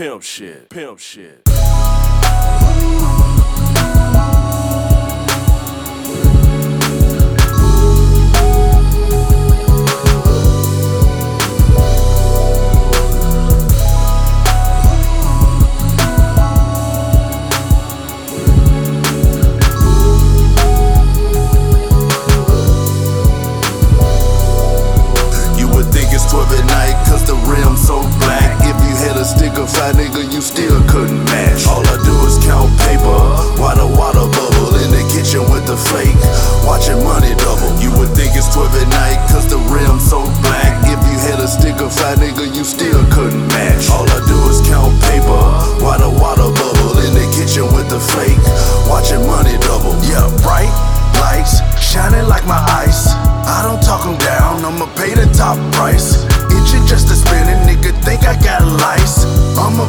Pimp shit. Pimp shit. At night, cause the rim so black. If you had a stick of fire, nigga, you still couldn't match. All I do is count paper, while the water bubble in the kitchen with the fake, watching money double. You would think it's 12 at night, cause the rim so black. If you had a stick of fire, nigga, you still couldn't match. All